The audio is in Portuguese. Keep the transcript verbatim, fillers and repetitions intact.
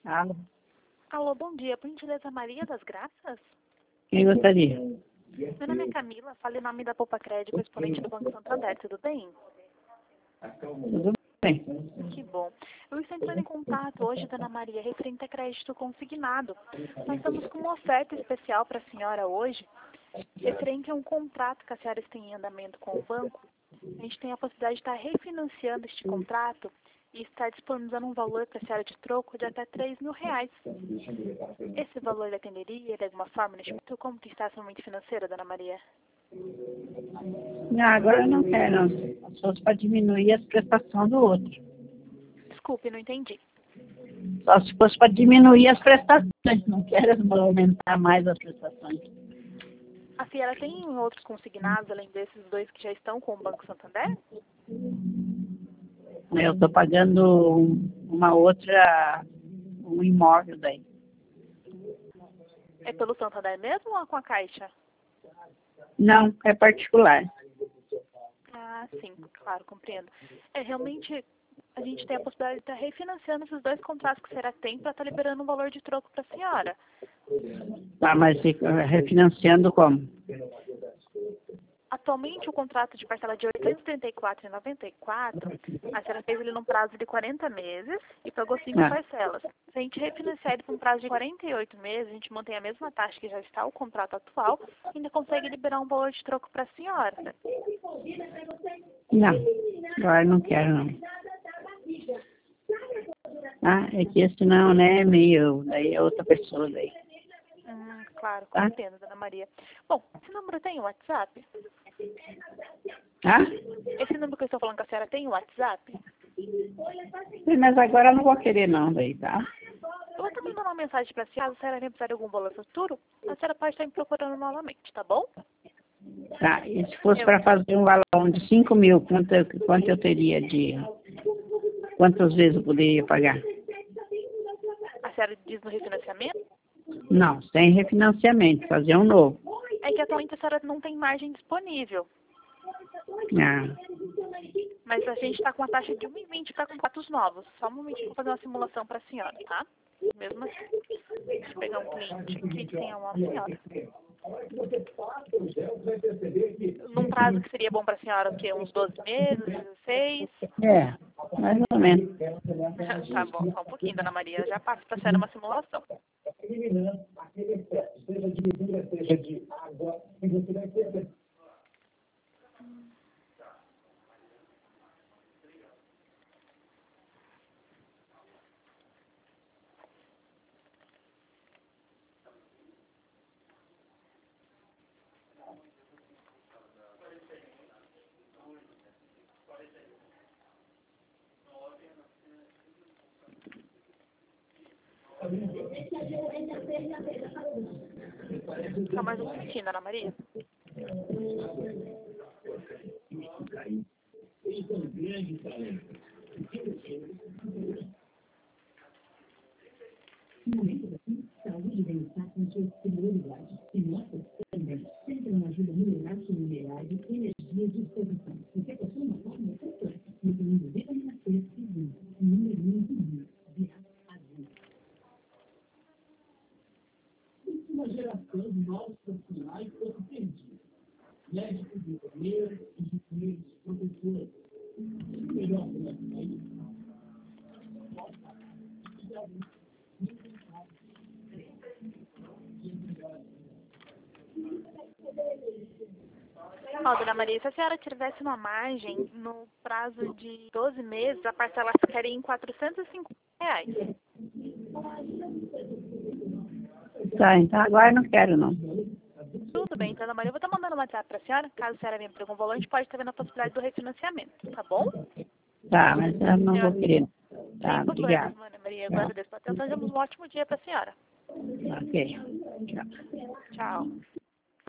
Alô? Alô, bom dia. Por gentileza, Maria das Graças? Quem gostaria? Meu nome é Camila, falo em nome da Poupa Crédito, exponente do Banco Santander, tudo bem? Tudo bem. Que bom. Eu estou entrando em contato hoje, dona Maria, referente a crédito consignado. Nós estamos com uma oferta especial para a senhora hoje, referente a um contrato que a senhora tem em andamento com o banco. A gente tem a possibilidade de estar refinanciando este contrato e estar disponibilizando um valor para a senhora de troco de até três mil reais. Esse valor lhe atenderia de alguma forma neste momento? Como que está a sua mente financeira, dona Maria? Não, agora eu não quero, não. Só para diminuir as prestações do outro. Desculpe, não entendi. Só se fosse para diminuir as prestações. Não quero aumentar mais as prestações. A senhora tem outros consignados, além desses dois que já estão com o Banco Santander? Eu estou pagando uma outra, um imóvel daí. É pelo Santander mesmo ou com a Caixa? Não, é particular. Ah, sim, claro, compreendo. É, realmente, a gente tem a possibilidade de estar refinanciando esses dois contratos que a senhora tem para estar liberando um valor de troco para a senhora. Tá, mas fica refinanciando como? Atualmente, o contrato de parcela de oitocentos e trinta e quatro reais e noventa e quatro centavos, a senhora fez ele num prazo de quarenta meses e pagou cinco Ah. parcelas. Se a gente refinanciar ele por um prazo de quarenta e oito meses, a gente mantém a mesma taxa que já está o contrato atual e ainda consegue liberar um valor de troco para a senhora. Não, agora não quero, não. Ah, é que esse não, né, é meu, daí é outra pessoa daí. Hum, claro, Tá? compreendo, dona Maria. Bom, esse número tem o WhatsApp? Ah? Esse número que eu estou falando com a senhora tem o WhatsApp? Mas agora eu não vou querer não, daí, tá? Eu vou também mandar uma mensagem para a senhora, se a senhora vai precisar de algum valor futuro, a senhora pode estar me procurando novamente, tá bom? Tá, e se fosse Eu, para fazer um valor de cinco mil, quanto, eu- quanto eu teria de... Quantas vezes eu poderia pagar? a senhora diz no refinanciamento? Não, sem refinanciamento, fazer um novo. É que atualmente a senhora não tem margem disponível. Ah, Mas a gente está com a taxa de um e vinte para contratos novos. Só um momentinho, vou fazer uma simulação para a senhora, tá? Mesmo assim. Deixa eu pegar um cliente aqui que tem uma senhora. Num prazo que seria bom para a senhora, o quê? Uns doze meses, dezesseis? é, mais ou menos. Tá bom, só um pouquinho, dona Maria. Eu já passo para a senhora uma simulação. Só mais um minutinho, dona Maria. Saúde e bem-estar são suas prioridades. E nossas também. Sempre uma ajuda mineral, minerais, energia e disposição. Porque possui uma forma completa, incluindo vitamina C e zinco, número um de mil, de azul. Uma geração de novos profissionais fosse perdida. Médicos, enfermeiros, engenheiros, professores. Melhor, né? Ó, dona Maria, se a senhora tivesse uma margem no prazo de doze meses, a parcela ficaria em quatrocentos e cinquenta reais. Tá, então agora eu não quero não. Tudo bem, então, dona Maria, eu vou estar mandando um WhatsApp para a senhora. Caso a senhora venha por algum valor, a gente pode estar vendo a possibilidade do refinanciamento, tá bom? Tá, mas eu não Eu, vou querer. Tá, sem problemas, obrigada. dona Maria. Eu agradeço pela atenção. Desejamos um ótimo dia para a senhora. Ok, tchau. Tchau.